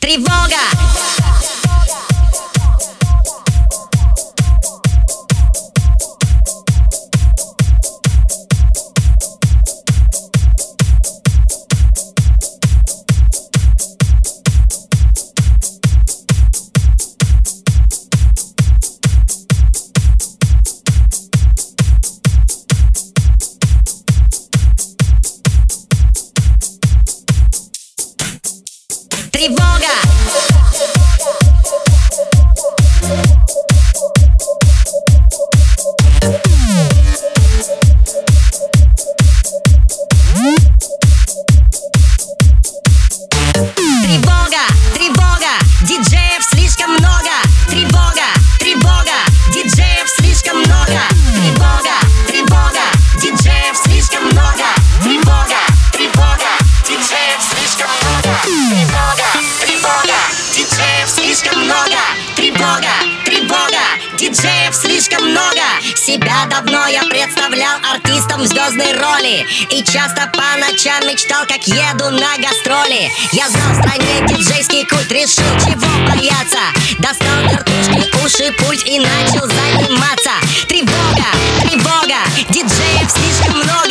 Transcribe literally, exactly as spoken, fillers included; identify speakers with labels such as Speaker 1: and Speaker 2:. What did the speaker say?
Speaker 1: Тревога! Тревога! Тревога! Тревога! Диджеев слишком много! Тревога! Тревога! Диджеев слишком много! Тревога! Тревога! Диджеев слишком много! Тревога! Тревога! Диджеев слишком много! Тревога! Тревога! Диджеев слишком много! Тревога! Тревога! Диджеев слишком много! Себя давно я представлял артистом в звездной роли и часто по ночам мечтал, как еду на гастроли. Я знал в стране диджейский культ, решил, чего бояться. Достал вертушки, уши, пульт и начал заниматься. Тревога! Тревога! Диджеев слишком много!